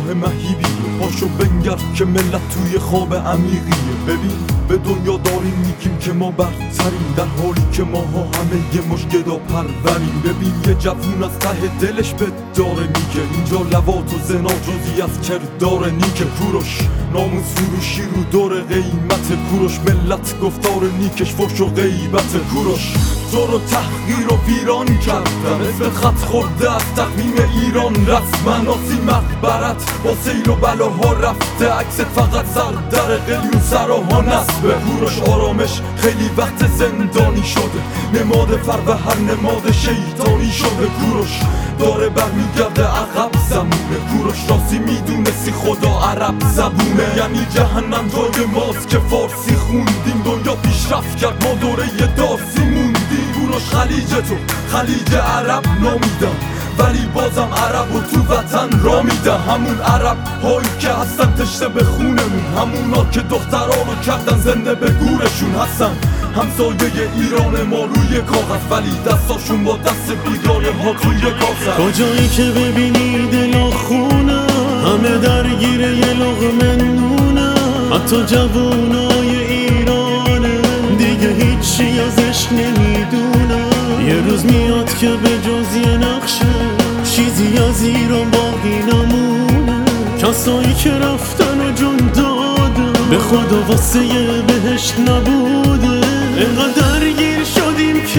مهیبیه. پاشو بنگر که ملت توی خواب عمیقیه. ببین به دنیا داریم میگیم که ما برتریم، در حالی که ماها همه یه مش گدا پروریم. ببین یه جوون از ته دلش به داره میگه اینجا لواط و زنا جزی از کردار نیکه. کوروش ناموس فروشی رو دور قیمت. کوروش ملت گفتار نیکش فحش و غیبت. کوروش تو رو تحقیر و ویران کردن، اسم خط خورده از تقویم ایران رسما. آسی مقبرت با سیل و بلاها رفته، عکست فقط سر در قلیون سراها نصبه. کوروش آرامش خیلی وقت زندانی شده، نماد فر و هر نماد شیطانی شده. کوروش داره برمیگرده عقب زمونه. کوروش راستی میدونستی خدا عرب زبونه، یعنی جهنم جای ماست که فارسی خوندیم. دنیا پیشرفت کرد ما دوره دارسی موندیم. کوروش خلیج تو خلیج عرب نامیدم، ولی بازم عرب و تو وطن را میدم. همون عرب هایی که هستن تشنه به خونمون، همونا که دخترها رو کردن زنده به گورشون هستن. همسایه ایران ما روی کاغذ، ولی دستاشون با دست بیگانه ها توی گاز. کجایی که ببینی دلا خونه، همه درگیر یه لقمه نونه. حتی جوونای ایرانه دیگه هیچی ازش نمیدونه. یه روز میاد که به جز یه نقشه چیزی از ایران باقی نمونه. کسایی که رفتن و جون دادن به خدا واسه یه بهشت نبوده. اینقدر درگیر شدیم که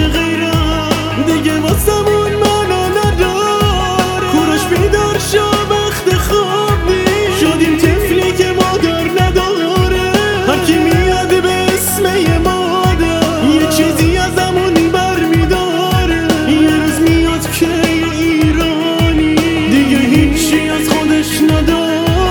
غیرم دیگه واسمون معنا نداره. کوروش بیدار شو وقت خواب نیست، شدیم طفلی که مادر نداره. هرکی میاد به اسم یه مادر یه چیزی ازمون برمیداره. یه روز میاد که یه ایرانی دیگه هیچی از خودش نداره.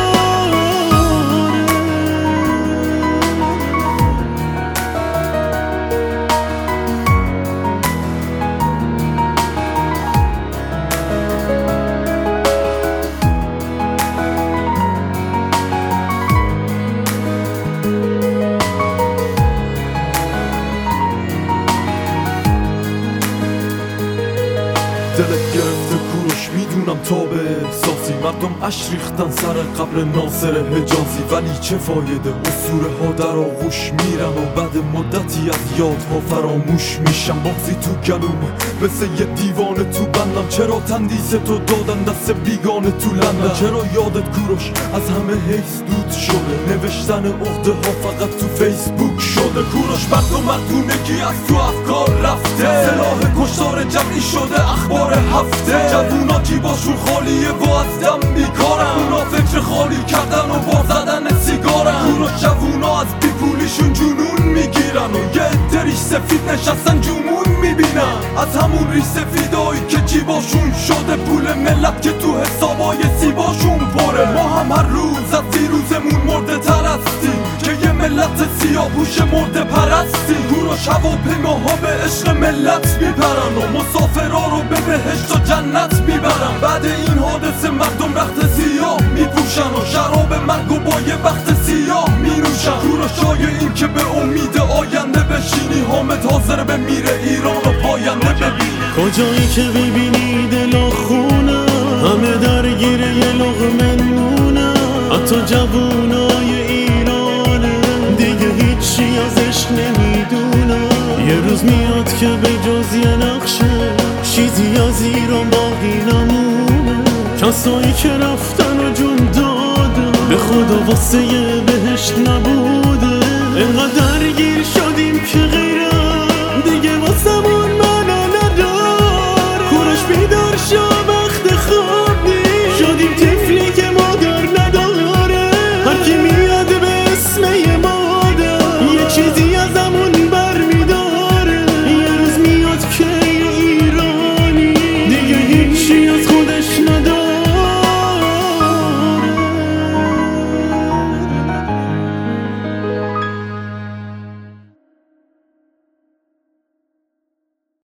دلت گرفته کوروش میدونم تا به احساسی. مردم اش ریختن سر قبر ناصر حجازی، ولی چه فایده اسطوره ها در آغوش میرن و بعد مدتی از یادها فراموش میشن. بغضی تو گلومه مثل یه دیوانه تو بندم. چرا تندیس تو دادن دست بیگانه تو لندن؟ چرا یادت کوروش از همه حیث دود شده؟ نوشتن عقده ها فقط تو فیسبوک شده. کوروش مردونگی از تو افکار رفته، سلاح کشتار جمعی شده اخبار هفته. جوونا جیباشون خالیه و از دم بیکارن، اونا فکر خالی کردن و بار زدن سیگارن. کوروش جوونا از بیپولیشون جنون میگیرن و یه عده ریش سفید نشستن جمون میبینن. از همون ریش سفیدایی که جیباشون شده پول ملت که تو حسابای سیباشون پره. ما هم هر روز از دیروزمون مرده تر هستیم که یه ملت سیاه‌پوش مرده پرستیم. کوروش هواپیماها به عشق ملت میپرن و مسافرها رو به بهشت و جنت میبرن. بعد این حادثه مردم رخت سیاه میپوشن و شراب مرگ و با یه بخت سیاه مینوشن. کوروش جای این که به امید آینده بشینی، حامد حاضر به میره ایران و پاینده ببینی. کجایی که ببینی دلا خونه، همه درگیر یه لقمه نونه. حتی جوونای ایرانه دیگه هیچی ازش نمیدونه. یه روز میاد که به جز یه نقشه چیزی از ایران باقی نمونه. کسایی که رفتن و جون دادن به خدا واسه یه بهشت نبوده. اینقدر